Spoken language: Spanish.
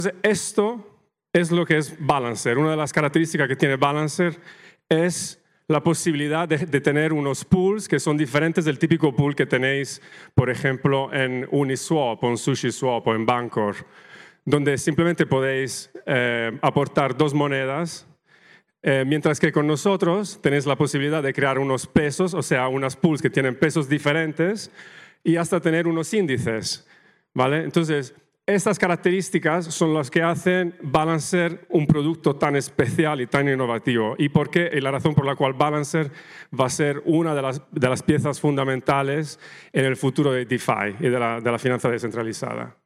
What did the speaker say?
Entonces, esto es lo que es Balancer. Una de las características que tiene Balancer es la posibilidad de tener unos pools que son diferentes del típico pool que tenéis, por ejemplo, en Uniswap o en SushiSwap o en Bancor, donde simplemente podéis aportar dos monedas, mientras que con nosotros tenéis la posibilidad de crear unos pesos, o sea, unas pools que tienen pesos diferentes y hasta tener unos índices, ¿vale? Entonces, estas características son las que hacen Balancer un producto tan especial y tan innovativo. ¿Y por qué? Y la razón por la cual Balancer va a ser una de las piezas fundamentales en el futuro de DeFi y de la finanza descentralizada.